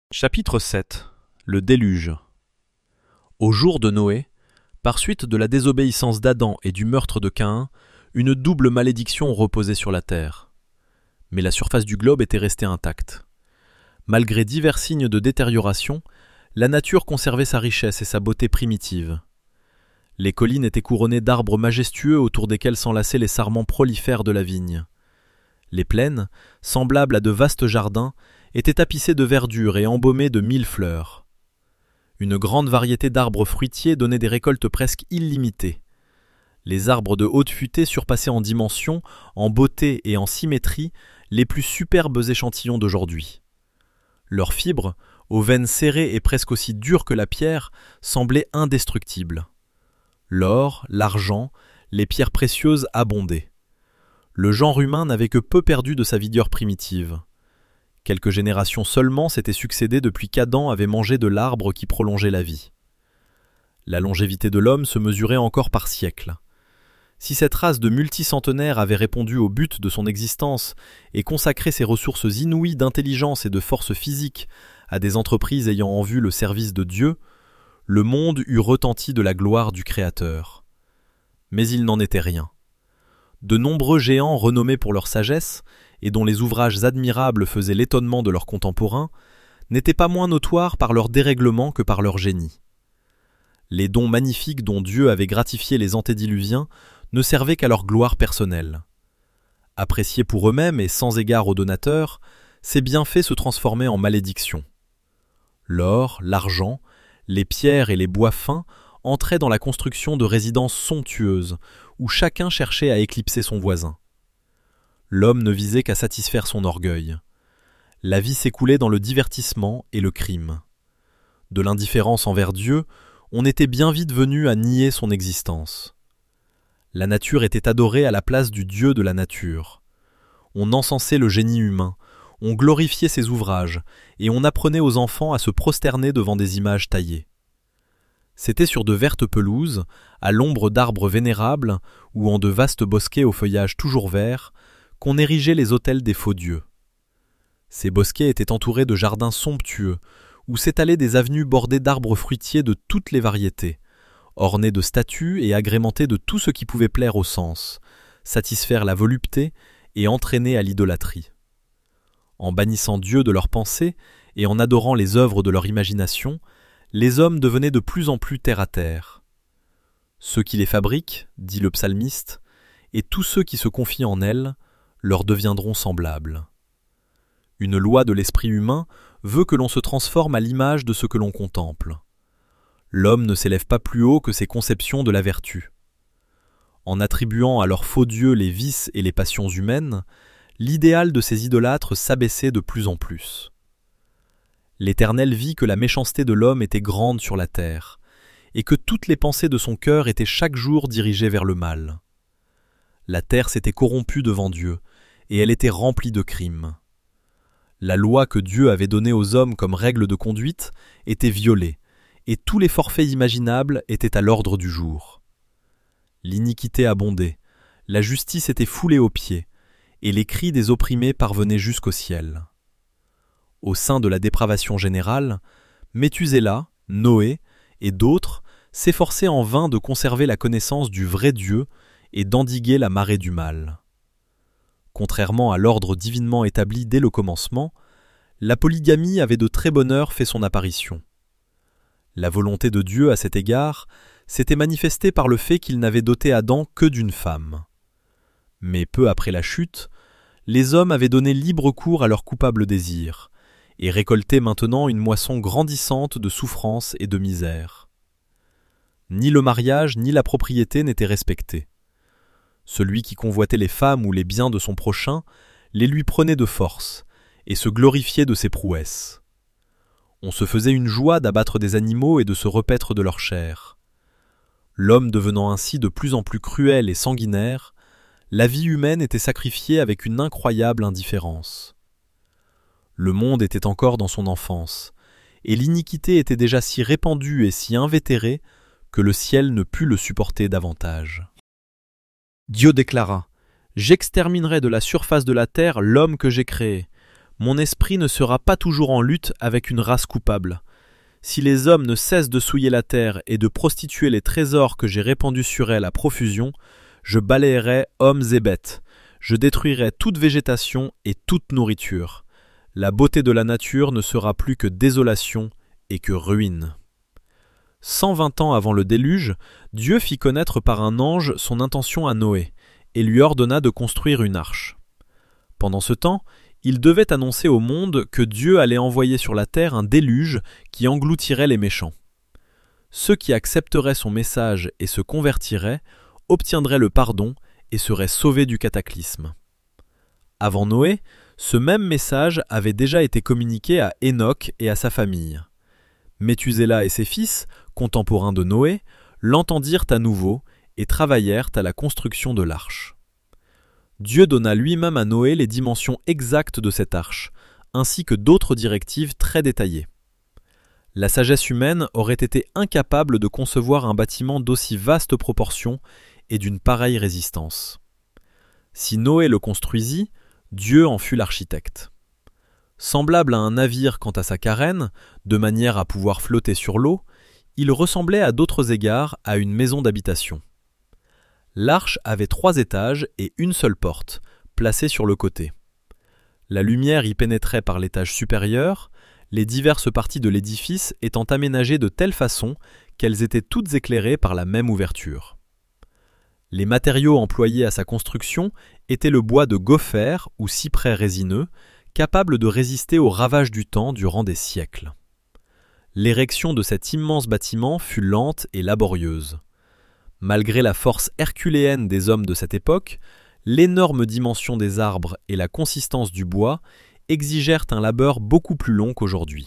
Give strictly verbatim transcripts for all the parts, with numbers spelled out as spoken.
Chapitre sept. Le déluge. Au jour de Noé, par suite de la désobéissance d'Adam et du meurtre de Caïn, une double malédiction reposait sur la terre. Mais la surface du globe était restée intacte. Malgré divers signes de détérioration, la nature conservait sa richesse et sa beauté primitive. Les collines étaient couronnées d'arbres majestueux autour desquels s'enlaçaient les sarments prolifères de la vigne. Les plaines, semblables à de vastes jardins, étaient tapissées de verdure et embaumées de mille fleurs. Une grande variété d'arbres fruitiers donnait des récoltes presque illimitées. Les arbres de haute futée surpassaient en dimension, en beauté et en symétrie les plus superbes échantillons d'aujourd'hui. Leurs fibres, aux veines serrées et presque aussi dures que la pierre, semblaient indestructibles. L'or, l'argent, les pierres précieuses abondaient. Le genre humain n'avait que peu perdu de sa vigueur primitive. Quelques générations seulement s'étaient succédées depuis qu'Adam avait mangé de l'arbre qui prolongeait la vie. La longévité de l'homme se mesurait encore par siècles. Si cette race de multicentenaires avait répondu au but de son existence et consacré ses ressources inouïes d'intelligence et de force physique à des entreprises ayant en vue le service de Dieu, le monde eût retenti de la gloire du Créateur. Mais il n'en était rien. De nombreux géants renommés pour leur sagesse, et dont les ouvrages admirables faisaient l'étonnement de leurs contemporains, n'étaient pas moins notoires par leur dérèglement que par leur génie. Les dons magnifiques dont Dieu avait gratifié les antédiluviens ne servaient qu'à leur gloire personnelle. Appréciés pour eux-mêmes et sans égard aux donateurs, ces bienfaits se transformaient en malédictions. L'or, l'argent, les pierres et les bois fins entraient dans la construction de résidences somptueuses, où chacun cherchait à éclipser son voisin. L'homme ne visait qu'à satisfaire son orgueil. La vie s'écoulait dans le divertissement et le crime. De l'indifférence envers Dieu, on était bien vite venu à nier son existence. La nature était adorée à la place du Dieu de la nature. On encensait le génie humain, on glorifiait ses ouvrages, et on apprenait aux enfants à se prosterner devant des images taillées. C'était sur de vertes pelouses, à l'ombre d'arbres vénérables, ou en de vastes bosquets au feuillage toujours vert, qu'on érigeait les autels des faux dieux. Ces bosquets étaient entourés de jardins somptueux, où s'étalaient des avenues bordées d'arbres fruitiers de toutes les variétés, ornés de statues et agrémentés de tout ce qui pouvait plaire aux sens, satisfaire la volupté et entraîner à l'idolâtrie. En bannissant Dieu de leurs pensées et en adorant les œuvres de leur imagination, les hommes devenaient de plus en plus terre à terre. Ceux qui les fabriquent, dit le psalmiste, et tous ceux qui se confient en elles, leur deviendront semblables. Une loi de l'esprit humain veut que l'on se transforme à l'image de ce que l'on contemple. L'homme ne s'élève pas plus haut que ses conceptions de la vertu. En attribuant à leurs faux dieux les vices et les passions humaines, l'idéal de ces idolâtres s'abaissait de plus en plus. L'Éternel vit que la méchanceté de l'homme était grande sur la terre, et que toutes les pensées de son cœur étaient chaque jour dirigées vers le mal. La terre s'était corrompue devant Dieu, et elle était remplie de crimes. La loi que Dieu avait donnée aux hommes comme règle de conduite était violée, et tous les forfaits imaginables étaient à l'ordre du jour. L'iniquité abondait, la justice était foulée aux pieds, et les cris des opprimés parvenaient jusqu'au ciel. Au sein de la dépravation générale, Méthusela, Noé et d'autres s'efforçaient en vain de conserver la connaissance du vrai Dieu et d'endiguer la marée du mal. Contrairement à l'ordre divinement établi dès le commencement, la polygamie avait de très bonne heure fait son apparition. La volonté de Dieu à cet égard s'était manifestée par le fait qu'il n'avait doté Adam que d'une femme. Mais peu après la chute, les hommes avaient donné libre cours à leurs coupables désirs, et récoltaient maintenant une moisson grandissante de souffrance et de misère. Ni le mariage ni la propriété n'étaient respectés. Celui qui convoitait les femmes ou les biens de son prochain les lui prenait de force et se glorifiait de ses prouesses. On se faisait une joie d'abattre des animaux et de se repaître de leur chair. L'homme devenant ainsi de plus en plus cruel et sanguinaire, la vie humaine était sacrifiée avec une incroyable indifférence. Le monde était encore dans son enfance, et l'iniquité était déjà si répandue et si invétérée que le ciel ne put le supporter davantage. Dieu déclara : « J'exterminerai de la surface de la terre l'homme que j'ai créé. mon esprit ne sera pas toujours en lutte avec une race coupable. Si les hommes ne cessent de souiller la terre et de prostituer les trésors que j'ai répandus sur elle à profusion, je balayerai hommes et bêtes, je détruirai toute végétation et toute nourriture. La beauté de la nature ne sera plus que désolation et que ruine. Cent vingt ans avant le déluge, Dieu fit connaître par un ange son intention à Noé et lui ordonna de construire une arche. Pendant ce temps, il devait annoncer au monde que Dieu allait envoyer sur la terre un déluge qui engloutirait les méchants. Ceux qui accepteraient son message et se convertiraient obtiendraient le pardon et seraient sauvés du cataclysme. Avant Noé, ce même message avait déjà été communiqué à Enoch et à sa famille. Méthusela et ses fils, contemporains de Noé, l'entendirent à nouveau et travaillèrent à la construction de l'arche. Dieu donna lui-même à Noé les dimensions exactes de cette arche, ainsi que d'autres directives très détaillées. La sagesse humaine aurait été incapable de concevoir un bâtiment d'aussi vastes proportions et d'une pareille résistance. Si Noé le construisit, Dieu en fut l'architecte. Semblable à un navire quant à sa carène, de manière à pouvoir flotter sur l'eau, il ressemblait à d'autres égards à une maison d'habitation. L'arche avait trois étages et une seule porte, placée sur le côté. La lumière y pénétrait par l'étage supérieur, les diverses parties de l'édifice étant aménagées de telle façon qu'elles étaient toutes éclairées par la même ouverture. Les matériaux employés à sa construction étaient le bois de gopher ou cyprès résineux, capable de résister aux ravages du temps durant des siècles. L'érection de cet immense bâtiment fut lente et laborieuse. Malgré la force herculéenne des hommes de cette époque, l'énorme dimension des arbres et la consistance du bois exigèrent un labeur beaucoup plus long qu'aujourd'hui.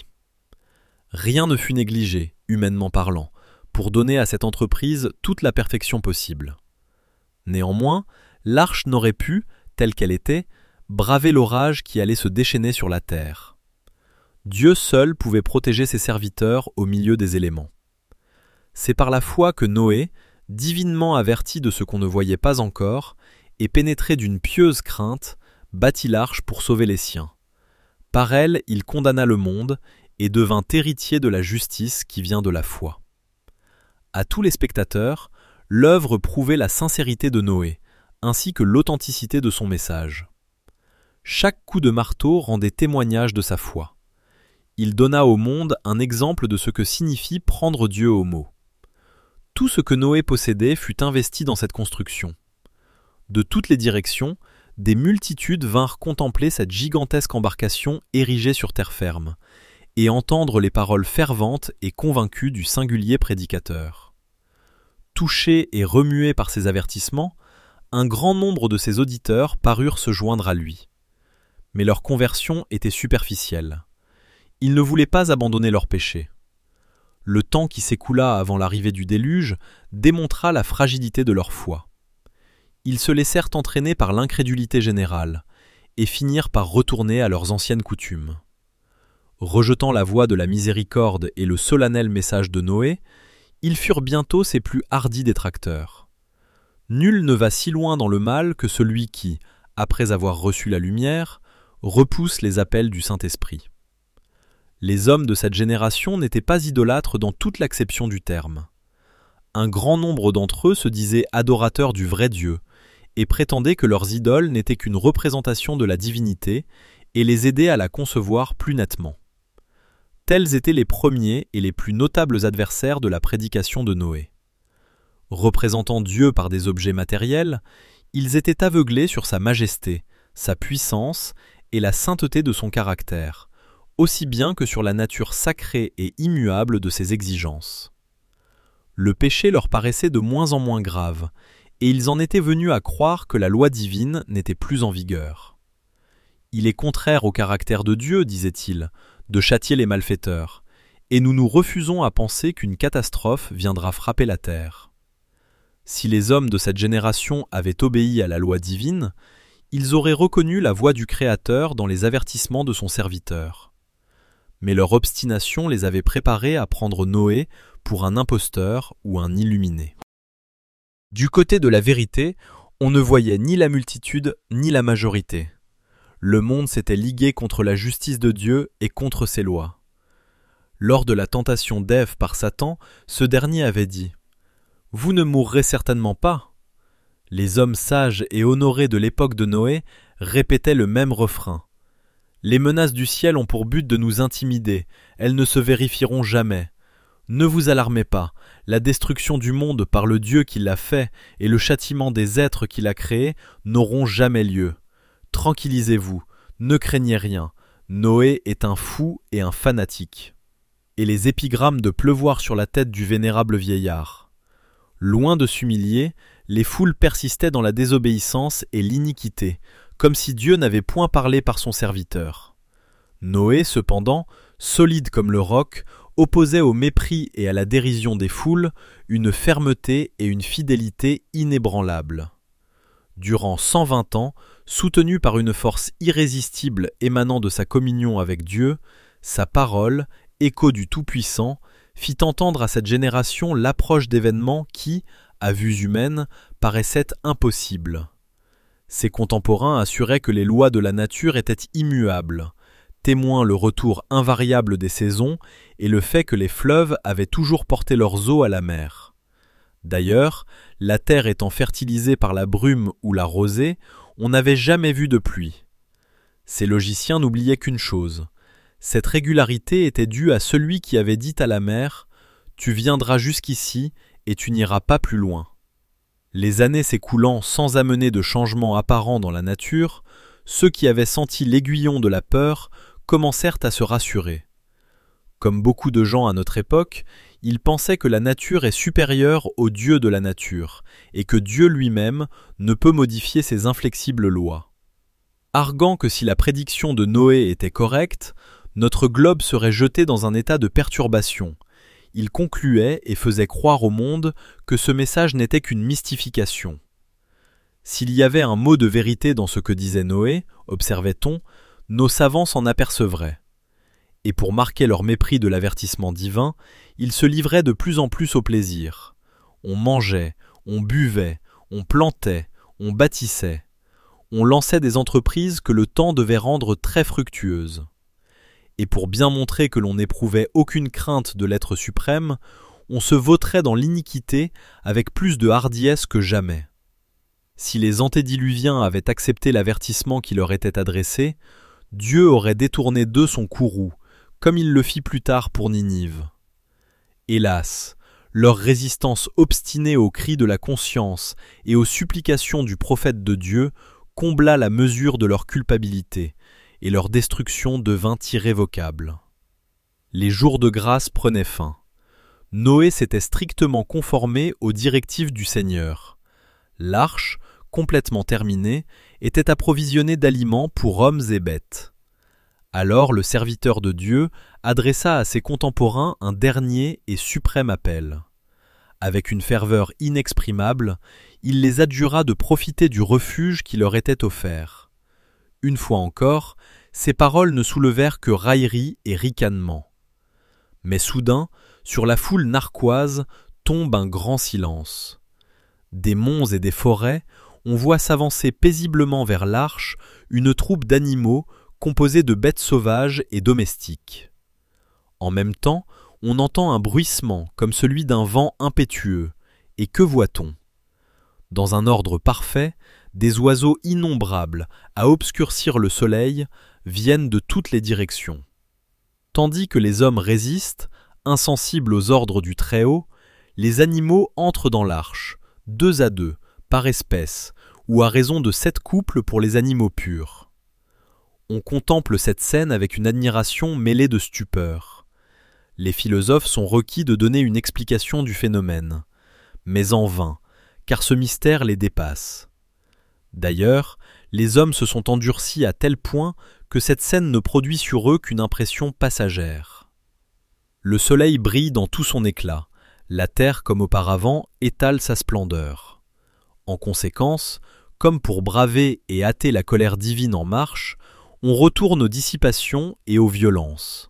Rien ne fut négligé, humainement parlant, pour donner à cette entreprise toute la perfection possible. Néanmoins, l'arche n'aurait pu, telle qu'elle était, braver l'orage qui allait se déchaîner sur la terre. Dieu seul pouvait protéger ses serviteurs au milieu des éléments. C'est par la foi que Noé, divinement averti de ce qu'on ne voyait pas encore, et pénétré d'une pieuse crainte, bâtit l'arche pour sauver les siens. Par elle, il condamna le monde et devint héritier de la justice qui vient de la foi. À tous les spectateurs, l'œuvre prouvait la sincérité de Noé, ainsi que l'authenticité de son message. Chaque coup de marteau rendait témoignage de sa foi. Il donna au monde un exemple de ce que signifie prendre Dieu au mot. Tout ce que Noé possédait fut investi dans cette construction. De toutes les directions, des multitudes vinrent contempler cette gigantesque embarcation érigée sur terre ferme, et entendre les paroles ferventes et convaincues du singulier prédicateur. Touchés et remués par ces avertissements, un grand nombre de ses auditeurs parurent se joindre à lui. Mais leur conversion était superficielle. Ils ne voulaient pas abandonner leur péché. Le temps qui s'écoula avant l'arrivée du déluge démontra la fragilité de leur foi. Ils se laissèrent entraîner par l'incrédulité générale et finirent par retourner à leurs anciennes coutumes. Rejetant la voix de la miséricorde et le solennel message de Noé, ils furent bientôt ses plus hardis détracteurs. Nul ne va si loin dans le mal que celui qui, après avoir reçu la lumière, repousse les appels du Saint-Esprit. Les hommes de cette génération n'étaient pas idolâtres dans toute l'acception du terme. Un grand nombre d'entre eux se disaient adorateurs du vrai Dieu et prétendaient que leurs idoles n'étaient qu'une représentation de la divinité et les aidaient à la concevoir plus nettement. Tels étaient les premiers et les plus notables adversaires de la prédication de Noé. Représentant Dieu par des objets matériels, ils étaient aveuglés sur sa majesté, sa puissance et la sainteté de son caractère, aussi bien que sur la nature sacrée et immuable de ses exigences. Le péché leur paraissait de moins en moins grave, et ils en étaient venus à croire que la loi divine n'était plus en vigueur. Il est contraire au caractère de Dieu, disait-il, de châtier les malfaiteurs, et nous nous refusons à penser qu'une catastrophe viendra frapper la terre. Si les hommes de cette génération avaient obéi à la loi divine, ils auraient reconnu la voix du Créateur dans les avertissements de son serviteur. Mais leur obstination les avait préparés à prendre Noé pour un imposteur ou un illuminé. Du côté de la vérité, on ne voyait ni la multitude ni la majorité. Le monde s'était ligué contre la justice de Dieu et contre ses lois. Lors de la tentation d'Ève par Satan, ce dernier avait dit « Vous ne mourrez certainement pas ». Les hommes sages et honorés de l'époque de Noé répétaient le même refrain. Les menaces du ciel ont pour but de nous intimider, elles ne se vérifieront jamais. Ne vous alarmez pas, la destruction du monde par le Dieu qui l'a fait et le châtiment des êtres qu'il a créés n'auront jamais lieu. Tranquillisez-vous, ne craignez rien, Noé est un fou et un fanatique. Et les épigrammes de pleuvoir sur la tête du vénérable vieillard. Loin de s'humilier, les foules persistaient dans la désobéissance et l'iniquité, comme si Dieu n'avait point parlé par son serviteur. Noé, cependant, solide comme le roc, opposait au mépris et à la dérision des foules une fermeté et une fidélité inébranlables. Durant cent vingt ans, soutenu par une force irrésistible émanant de sa communion avec Dieu, sa parole, écho du Tout-Puissant, fit entendre à cette génération l'approche d'événements qui, à vues humaines, paraissaient impossibles. Ses contemporains assuraient que les lois de la nature étaient immuables, témoin le retour invariable des saisons et le fait que les fleuves avaient toujours porté leurs eaux à la mer. D'ailleurs, la terre étant fertilisée par la brume ou la rosée, on n'avait jamais vu de pluie. Ces logiciens n'oubliaient qu'une chose. Cette régularité était due à celui qui avait dit à la mer « Tu viendras jusqu'ici et tu n'iras pas plus loin ». Les années s'écoulant sans amener de changement apparent dans la nature, ceux qui avaient senti l'aiguillon de la peur commencèrent à se rassurer. Comme beaucoup de gens à notre époque, ils pensaient que la nature est supérieure au Dieu de la nature et que Dieu lui-même ne peut modifier ses inflexibles lois. Arguant que si la prédiction de Noé était correcte, notre globe serait jeté dans un état de perturbation. Il concluait et faisait croire au monde que ce message n'était qu'une mystification. S'il y avait un mot de vérité dans ce que disait Noé, observait-on, nos savants s'en apercevraient. Et pour marquer leur mépris de l'avertissement divin, ils se livraient de plus en plus au plaisir. On mangeait, on buvait, on plantait, on bâtissait. On lançait des entreprises que le temps devait rendre très fructueuses. Et pour bien montrer que l'on n'éprouvait aucune crainte de l'être suprême, on se vautrait dans l'iniquité avec plus de hardiesse que jamais. Si les antédiluviens avaient accepté l'avertissement qui leur était adressé, Dieu aurait détourné d'eux son courroux, comme il le fit plus tard pour Ninive. Hélas, leur résistance obstinée aux cris de la conscience et aux supplications du prophète de Dieu combla la mesure de leur culpabilité, et leur destruction devint irrévocable. Les jours de grâce prenaient fin. Noé s'était strictement conformé aux directives du Seigneur. L'arche, complètement terminée, était approvisionnée d'aliments pour hommes et bêtes. Alors le serviteur de Dieu adressa à ses contemporains un dernier et suprême appel. Avec une ferveur inexprimable, il les adjura de profiter du refuge qui leur était offert. Une fois encore, ces paroles ne soulevèrent que raillerie et ricanement. Mais soudain, sur la foule narquoise, tombe un grand silence. Des monts et des forêts, on voit s'avancer paisiblement vers l'arche une troupe d'animaux composée de bêtes sauvages et domestiques. En même temps, on entend un bruissement comme celui d'un vent impétueux, et que voit-on ? Dans un ordre parfait, des oiseaux innombrables, à obscurcir le soleil, viennent de toutes les directions. Tandis que les hommes résistent, insensibles aux ordres du Très-Haut, les animaux entrent dans l'arche, deux à deux, par espèce, ou à raison de sept couples pour les animaux purs. On contemple cette scène avec une admiration mêlée de stupeur. Les philosophes sont requis de donner une explication du phénomène, mais en vain, car ce mystère les dépasse. D'ailleurs, les hommes se sont endurcis à tel point que cette scène ne produit sur eux qu'une impression passagère. Le soleil brille dans tout son éclat, la terre, comme auparavant, étale sa splendeur. En conséquence, comme pour braver et hâter la colère divine en marche, on retourne aux dissipations et aux violences.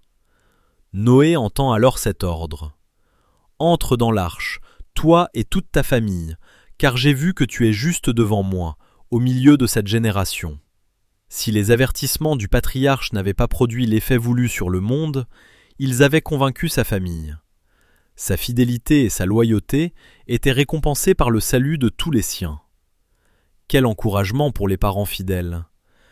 Noé entend alors cet ordre. « Entre dans l'arche, toi et toute ta famille, car j'ai vu que tu es juste devant moi, au milieu de cette génération. » Si les avertissements du patriarche n'avaient pas produit l'effet voulu sur le monde, ils avaient convaincu sa famille. Sa fidélité et sa loyauté étaient récompensées par le salut de tous les siens. Quel encouragement pour les parents fidèles!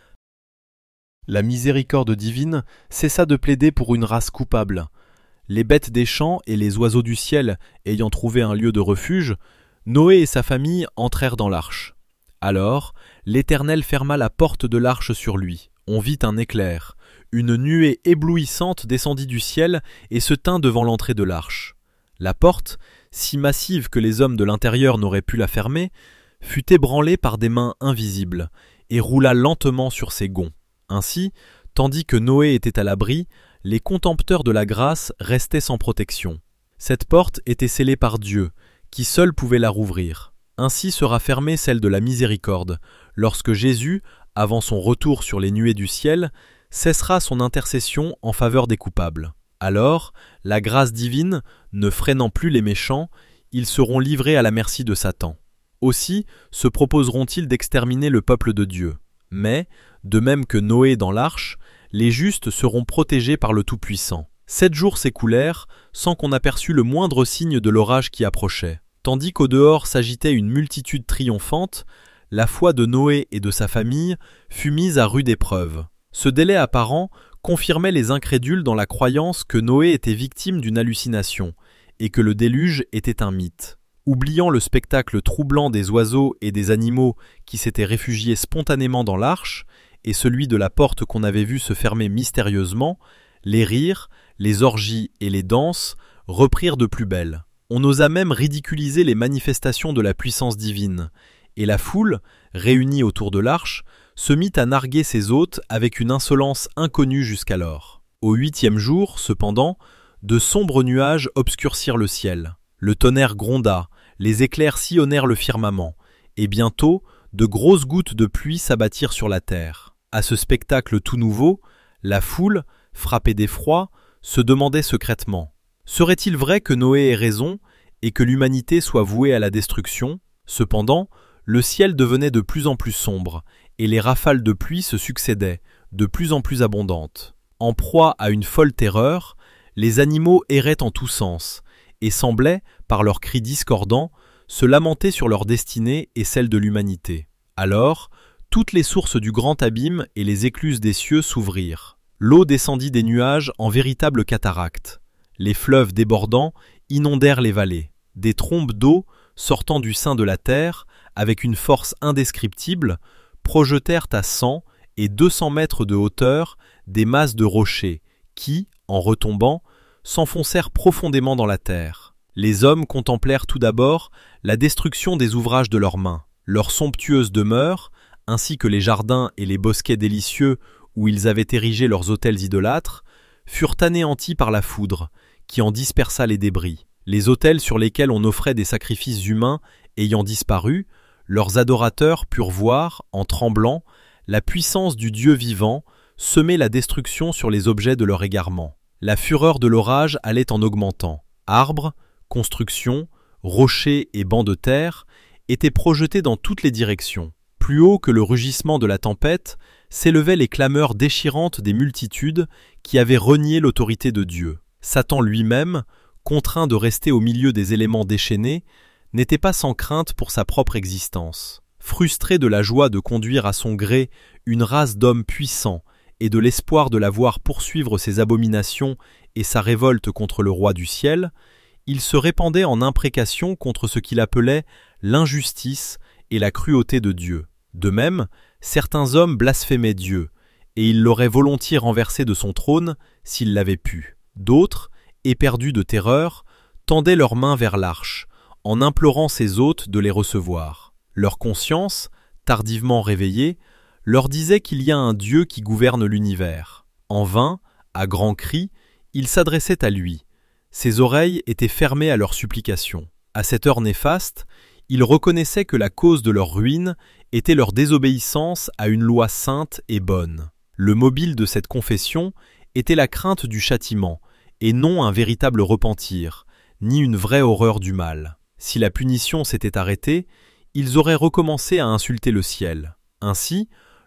La miséricorde divine cessa de plaider pour une race coupable. Les bêtes des champs et les oiseaux du ciel ayant trouvé un lieu de refuge, Noé et sa famille entrèrent dans l'arche. Alors, l'Éternel ferma la porte de l'arche sur lui. On vit un éclair. Une nuée éblouissante descendit du ciel et se tint devant l'entrée de l'arche. La porte, si massive que les hommes de l'intérieur n'auraient pu la fermer, fut ébranlée par des mains invisibles et roula lentement sur ses gonds. Ainsi, tandis que Noé était à l'abri, les contempteurs de la grâce restaient sans protection. Cette porte était scellée par Dieu, qui seul pouvait la rouvrir. Ainsi sera fermée celle de la miséricorde, lorsque Jésus, avant son retour sur les nuées du ciel, cessera son intercession en faveur des coupables. Alors, la grâce divine, ne freinant plus les méchants, ils seront livrés à la merci de Satan. Aussi se proposeront-ils d'exterminer le peuple de Dieu. Mais, de même que Noé dans l'arche, les justes seront protégés par le Tout-Puissant. Sept jours s'écoulèrent sans qu'on aperçût le moindre signe de l'orage qui approchait. Tandis qu'au dehors s'agitait une multitude triomphante, la foi de Noé et de sa famille fut mise à rude épreuve. Ce délai apparent confirmait les incrédules dans la croyance que Noé était victime d'une hallucination et que le déluge était un mythe. Oubliant le spectacle troublant des oiseaux et des animaux qui s'étaient réfugiés spontanément dans l'arche et celui de la porte qu'on avait vue se fermer mystérieusement, les rires, les orgies et les danses reprirent de plus belle. On osa même ridiculiser les manifestations de la puissance divine, et la foule, réunie autour de l'arche, se mit à narguer ses hôtes avec une insolence inconnue jusqu'alors. Au huitième jour, cependant, de sombres nuages obscurcirent le ciel. Le tonnerre gronda, les éclairs sillonnèrent le firmament, et bientôt, de grosses gouttes de pluie s'abattirent sur la terre. À ce spectacle tout nouveau, la foule, frappée d'effroi, se demandait secrètement: serait-il vrai que Noé ait raison et que l'humanité soit vouée à la destruction? Cependant, le ciel devenait de plus en plus sombre, et les rafales de pluie se succédaient, de plus en plus abondantes. En proie à une folle terreur, les animaux erraient en tous sens, et semblaient, par leurs cris discordants, se lamenter sur leur destinée et celle de l'humanité. Alors, toutes les sources du grand abîme et les écluses des cieux s'ouvrirent. L'eau descendit des nuages en véritable cataracte. Les fleuves débordants inondèrent les vallées. Des trombes d'eau, sortant du sein de la terre, avec une force indescriptible, projetèrent à cent et deux cents mètres de hauteur des masses de rochers qui, en retombant, s'enfoncèrent profondément dans la terre. Les hommes contemplèrent tout d'abord la destruction des ouvrages de leurs mains. Leurs somptueuses demeures, ainsi que les jardins et les bosquets délicieux où ils avaient érigé leurs autels idolâtres, furent anéantis par la foudre, qui en dispersa les débris. Les autels sur lesquels on offrait des sacrifices humains ayant disparu, leurs adorateurs purent voir, en tremblant, la puissance du Dieu vivant semer la destruction sur les objets de leur égarement. La fureur de l'orage allait en augmentant. Arbres, constructions, rochers et bancs de terre étaient projetés dans toutes les directions. Plus haut que le rugissement de la tempête s'élevaient les clameurs déchirantes des multitudes qui avaient renié l'autorité de Dieu. Satan lui-même, contraint de rester au milieu des éléments déchaînés, n'était pas sans crainte pour sa propre existence. Frustré de la joie de conduire à son gré une race d'hommes puissants et de l'espoir de la voir poursuivre ses abominations et sa révolte contre le roi du ciel, il se répandait en imprécations contre ce qu'il appelait l'injustice et la cruauté de Dieu. De même, certains hommes blasphémaient Dieu, et il l'aurait volontiers renversé de son trône s'il l'avait pu. D'autres, éperdus de terreur, tendaient leurs mains vers l'arche, en implorant ses hôtes de les recevoir. Leur conscience, tardivement réveillée, leur disait qu'il y a un Dieu qui gouverne l'univers. En vain, à grands cris, ils s'adressaient à lui. Ses oreilles étaient fermées à leurs supplications. À cette heure néfaste, ils reconnaissaient que la cause de leur ruine était leur désobéissance à une loi sainte et bonne. Le mobile de cette confession était la crainte du châtiment, et non un véritable repentir, ni une vraie horreur du mal. Si la punition s'était arrêtée, ils auraient recommencé à insulter le ciel. Ainsi,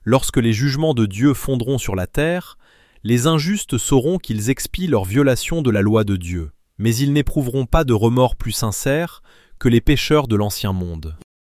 lorsque les jugements de Dieu fondront sur la terre, les injustes sauront qu'ils expient leur violation de la loi de Dieu, mais ils n'éprouveront pas de remords plus sincères que les pécheurs de l'ancien monde.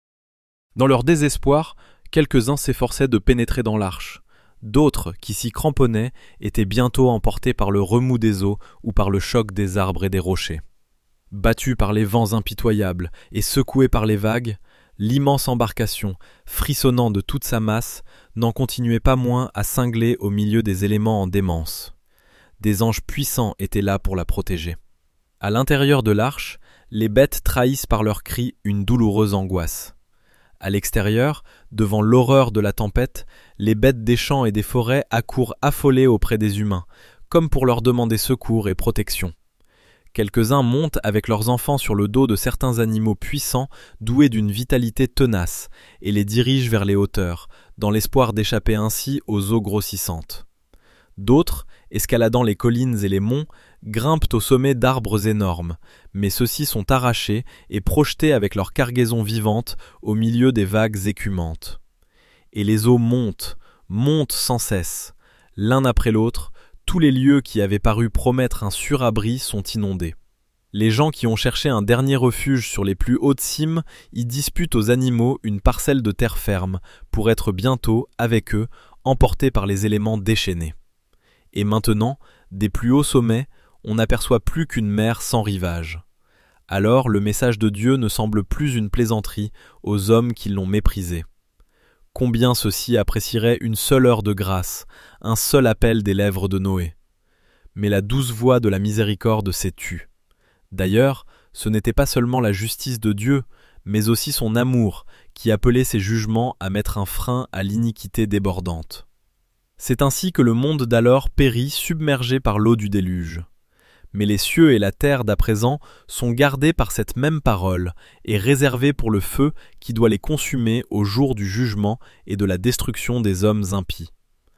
Dans leur désespoir, quelques-uns s'efforçaient de pénétrer dans l'arche. D'autres, qui s'y cramponnaient, étaient bientôt emportés par le remous des eaux ou par le choc des arbres et des rochers. Battus par les vents impitoyables et secoués par les vagues, l'immense embarcation, frissonnant de toute sa masse, n'en continuait pas moins à cingler au milieu des éléments en démence. Des anges puissants étaient là pour la protéger. À l'intérieur de l'arche, les bêtes trahissent par leurs cris une douloureuse angoisse. À l'extérieur, devant l'horreur de la tempête, les bêtes des champs et des forêts accourent affolées auprès des humains, comme pour leur demander secours et protection. Quelques-uns montent avec leurs enfants sur le dos de certains animaux puissants, doués d'une vitalité tenace, et les dirigent vers les hauteurs, dans l'espoir d'échapper ainsi aux eaux grossissantes. D'autres, escaladant les collines et les monts, grimpent au sommet d'arbres énormes, mais ceux-ci sont arrachés et projetés avec leur cargaison vivante au milieu des vagues écumantes. Et les eaux montent, montent sans cesse. L'un après l'autre, tous les lieux qui avaient paru promettre un sûr abri sont inondés. Les gens qui ont cherché un dernier refuge sur les plus hautes cimes y disputent aux animaux une parcelle de terre ferme, pour être bientôt, avec eux, emportés par les éléments déchaînés. Et maintenant, des plus hauts sommets, on n'aperçoit plus qu'une mer sans rivage. Alors le message de Dieu ne semble plus une plaisanterie aux hommes qui l'ont méprisé. Combien ceux-ci apprécieraient une seule heure de grâce, un seul appel des lèvres de Noé. Mais la douce voix de la miséricorde s'est tue. D'ailleurs, ce n'était pas seulement la justice de Dieu, mais aussi son amour qui appelait ses jugements à mettre un frein à l'iniquité débordante. C'est ainsi que le monde d'alors périt submergé par l'eau du déluge. Mais les cieux et la terre d'à présent sont gardés par cette même parole et réservés pour le feu qui doit les consumer au jour du jugement et de la destruction des hommes impies.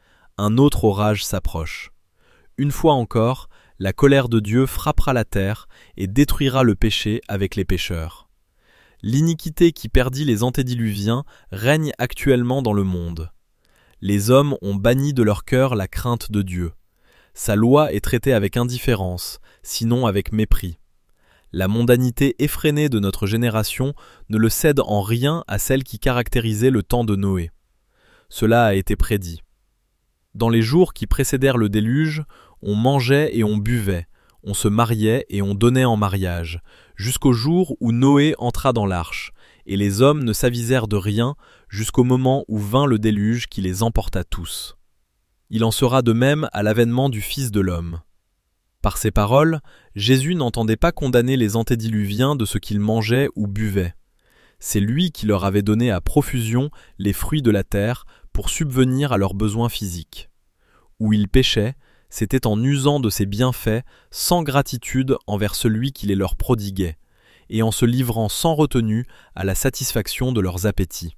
Un autre orage s'approche. Une fois encore, la colère de Dieu frappera la terre et détruira le péché avec les pécheurs. L'iniquité qui perdit les antédiluviens règne actuellement dans le monde. Les hommes ont banni de leur cœur la crainte de Dieu. Sa loi est traitée avec indifférence, sinon avec mépris. La mondanité effrénée de notre génération ne le cède en rien à celle qui caractérisait le temps de Noé. Cela a été prédit. Dans les jours qui précédèrent le déluge, on mangeait et on buvait, on se mariait et on donnait en mariage, jusqu'au jour où Noé entra dans l'arche, et les hommes ne s'avisèrent de rien jusqu'au moment où vint le déluge qui les emporta tous. Il en sera de même à l'avènement du Fils de l'homme. Par ces paroles, Jésus n'entendait pas condamner les antédiluviens de ce qu'ils mangeaient ou buvaient. C'est lui qui leur avait donné à profusion les fruits de la terre pour subvenir à leurs besoins physiques. Où ils péchaient, c'était en usant de ses bienfaits sans gratitude envers celui qui les leur prodiguait, et en se livrant sans retenue à la satisfaction de leurs appétits.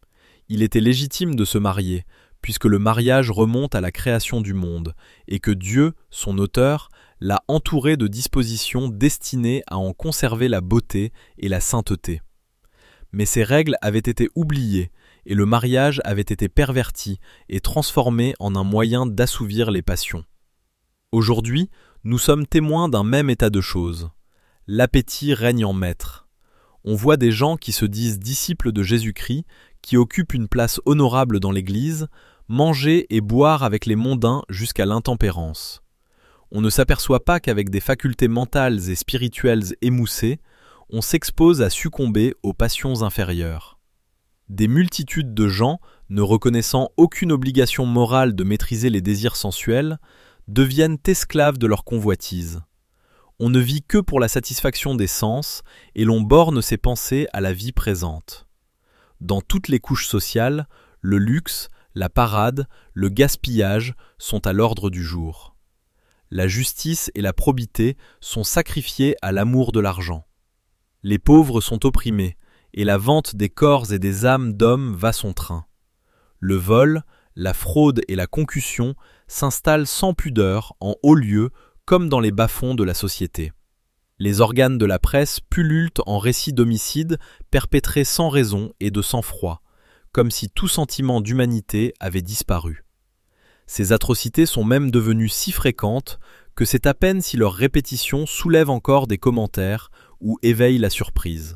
Il était légitime de se marier, puisque le mariage remonte à la création du monde, et que Dieu, son auteur, l'a entouré de dispositions destinées à en conserver la beauté et la sainteté. Mais ces règles avaient été oubliées, et le mariage avait été perverti et transformé en un moyen d'assouvir les passions. Aujourd'hui, nous sommes témoins d'un même état de choses. L'appétit règne en maître. On voit des gens qui se disent disciples de Jésus-Christ, qui occupent une place honorable dans l'Église, manger et boire avec les mondains jusqu'à l'intempérance. On ne s'aperçoit pas qu'avec des facultés mentales et spirituelles émoussées, on s'expose à succomber aux passions inférieures. Des multitudes de gens, ne reconnaissant aucune obligation morale de maîtriser les désirs sensuels, deviennent esclaves de leur convoitise. On ne vit que pour la satisfaction des sens et l'on borne ses pensées à la vie présente. Dans toutes les couches sociales, le luxe, la parade, le gaspillage sont à l'ordre du jour. La justice et la probité sont sacrifiées à l'amour de l'argent. Les pauvres sont opprimés, et la vente des corps et des âmes d'hommes va son train. Le vol, la fraude et la concussion s'installent sans pudeur en haut lieu comme dans les bas-fonds de la société. Les organes de la presse pullulent en récits d'homicides perpétrés sans raison et de sang-froid, comme si tout sentiment d'humanité avait disparu. Ces atrocités sont même devenues si fréquentes que c'est à peine si leur répétition soulève encore des commentaires ou éveille la surprise.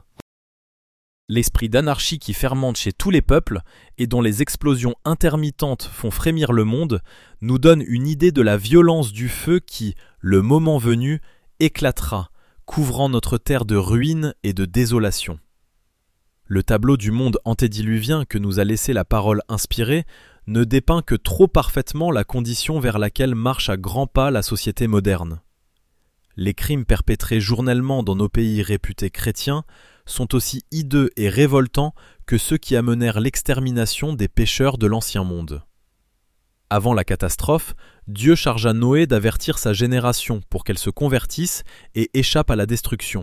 L'esprit d'anarchie qui fermente chez tous les peuples et dont les explosions intermittentes font frémir le monde nous donne une idée de la violence du feu qui, le moment venu, éclatera, couvrant notre terre de ruines et de désolation. Le tableau du monde antédiluvien que nous a laissé la parole inspirée ne dépeint que trop parfaitement la condition vers laquelle marche à grands pas la société moderne. Les crimes perpétrés journellement dans nos pays réputés chrétiens sont aussi hideux et révoltants que ceux qui amenèrent l'extermination des pécheurs de l'Ancien Monde. Avant la catastrophe, Dieu chargea Noé d'avertir sa génération pour qu'elle se convertisse et échappe à la destruction.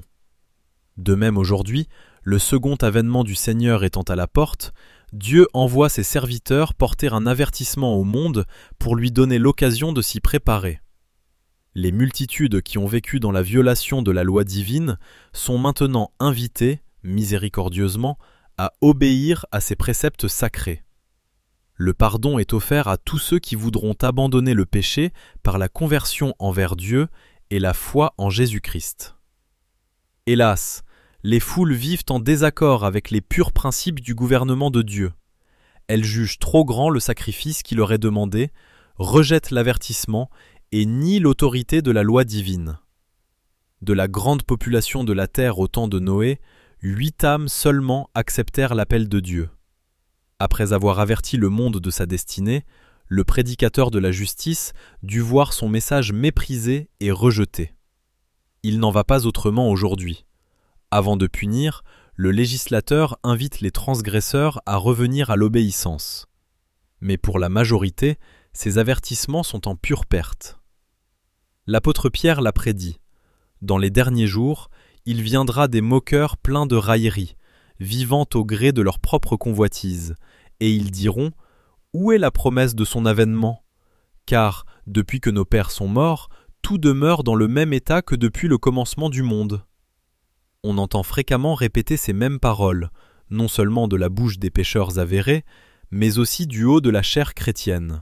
De même aujourd'hui, le second avènement du Seigneur étant à la porte, Dieu envoie ses serviteurs porter un avertissement au monde pour lui donner l'occasion de s'y préparer. Les multitudes qui ont vécu dans la violation de la loi divine sont maintenant invitées, miséricordieusement, à obéir à ces préceptes sacrés. Le pardon est offert à tous ceux qui voudront abandonner le péché par la conversion envers Dieu et la foi en Jésus-Christ. Hélas, les foules vivent en désaccord avec les purs principes du gouvernement de Dieu. Elles jugent trop grand le sacrifice qui leur est demandé, rejettent l'avertissement et nient l'autorité de la loi divine. De la grande population de la terre au temps de Noé, huit âmes seulement acceptèrent l'appel de Dieu. Après avoir averti le monde de sa destinée, le prédicateur de la justice dut voir son message méprisé et rejeté. Il n'en va pas autrement aujourd'hui. Avant de punir, le législateur invite les transgresseurs à revenir à l'obéissance. Mais pour la majorité, ces avertissements sont en pure perte. L'apôtre Pierre l'a prédit. Dans les derniers jours, il viendra des moqueurs pleins de railleries, vivant au gré de leur propre convoitise, et ils diront « Où est la promesse de son avènement ? Car, depuis que nos pères sont morts, tout demeure dans le même état que depuis le commencement du monde. » On entend fréquemment répéter ces mêmes paroles, non seulement de la bouche des pécheurs avérés, mais aussi du haut de la chair chrétienne.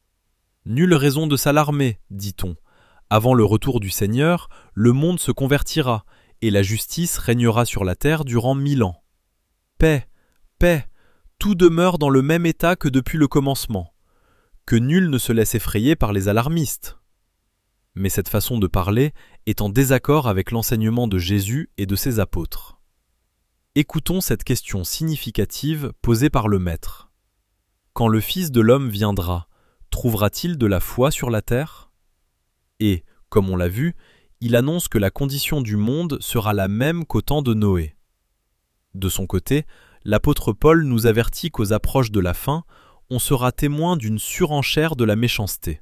« Nulle raison de s'alarmer, dit-on. Avant le retour du Seigneur, le monde se convertira, et la justice régnera sur la terre durant mille ans. Paix, paix, tout demeure dans le même état que depuis le commencement. Que nul ne se laisse effrayer par les alarmistes. » Mais cette façon de parler est en désaccord avec l'enseignement de Jésus et de ses apôtres. Écoutons cette question significative posée par le Maître. Quand le Fils de l'homme viendra, trouvera-t-il de la foi sur la terre ? Et, comme on l'a vu, il annonce que la condition du monde sera la même qu'au temps de Noé. De son côté, l'apôtre Paul nous avertit qu'aux approches de la fin, on sera témoin d'une surenchère de la méchanceté.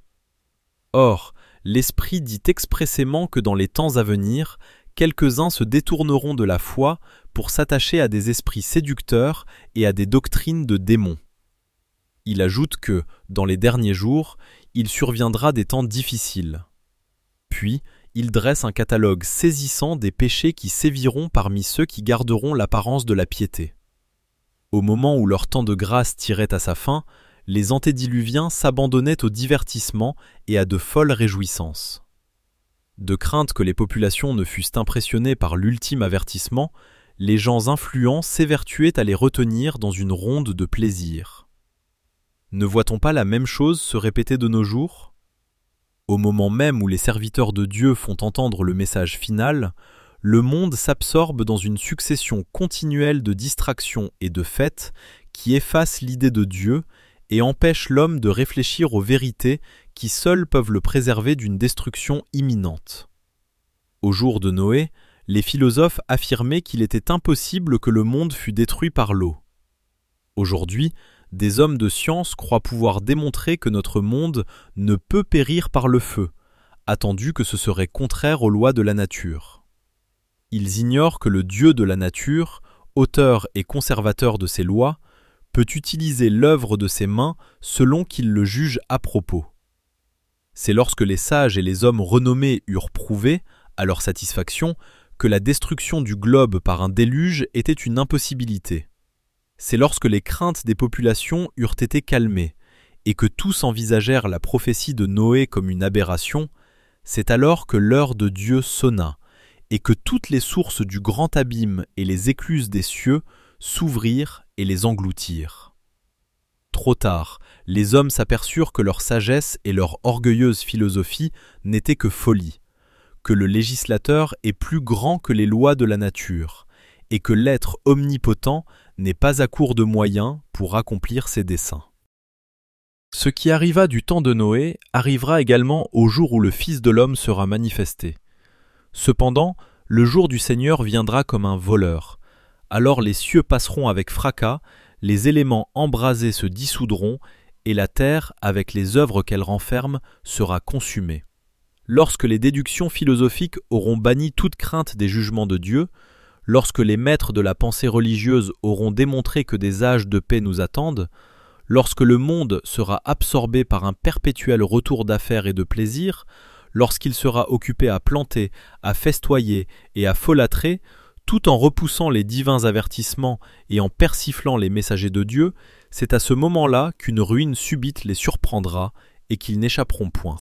Or, l'Esprit dit expressément que dans les temps à venir, quelques-uns se détourneront de la foi pour s'attacher à des esprits séducteurs et à des doctrines de démons. Il ajoute que, dans les derniers jours, il surviendra des temps difficiles. Puis, il dresse un catalogue saisissant des péchés qui séviront parmi ceux qui garderont l'apparence de la piété. Au moment où leur temps de grâce tirait à sa fin, les antédiluviens s'abandonnaient au divertissement et à de folles réjouissances. De crainte que les populations ne fussent impressionnées par l'ultime avertissement, les gens influents s'évertuaient à les retenir dans une ronde de plaisir. Ne voit-on pas la même chose se répéter de nos jours ? Au moment même où les serviteurs de Dieu font entendre le message final, le monde s'absorbe dans une succession continuelle de distractions et de fêtes qui effacent l'idée de Dieu et empêchent l'homme de réfléchir aux vérités qui seules peuvent le préserver d'une destruction imminente. Au jour de Noé, les philosophes affirmaient qu'il était impossible que le monde fût détruit par l'eau. Aujourd'hui, des hommes de science croient pouvoir démontrer que notre monde ne peut périr par le feu, attendu que ce serait contraire aux lois de la nature. Ils ignorent que le Dieu de la nature, auteur et conservateur de ces lois, peut utiliser l'œuvre de ses mains selon qu'il le juge à propos. C'est lorsque les sages et les hommes renommés eurent prouvé, à leur satisfaction, que la destruction du globe par un déluge était une impossibilité. c'est lorsque les craintes des populations eurent été calmées, et que tous envisagèrent la prophétie de Noé comme une aberration, c'est alors que l'heure de Dieu sonna, et que toutes les sources du grand abîme et les écluses des cieux s'ouvrirent et les engloutirent. Trop tard, les hommes s'aperçurent que leur sagesse et leur orgueilleuse philosophie n'étaient que folie, que le législateur est plus grand que les lois de la nature, et que l'être omnipotent n'est pas à court de moyens pour accomplir ses desseins. Ce qui arriva du temps de Noé arrivera également au jour où le Fils de l'homme sera manifesté. Cependant, le jour du Seigneur viendra comme un voleur. Alors les cieux passeront avec fracas, les éléments embrasés se dissoudront, et la terre, avec les œuvres qu'elle renferme, sera consumée. Lorsque les déductions philosophiques auront banni toute crainte des jugements de Dieu, lorsque les maîtres de la pensée religieuse auront démontré que des âges de paix nous attendent, lorsque le monde sera absorbé par un perpétuel retour d'affaires et de plaisir, lorsqu'il sera occupé à planter, à festoyer et à folâtrer, tout en repoussant les divins avertissements et en persiflant les messagers de Dieu, c'est à ce moment-là qu'une ruine subite les surprendra et qu'ils n'échapperont point.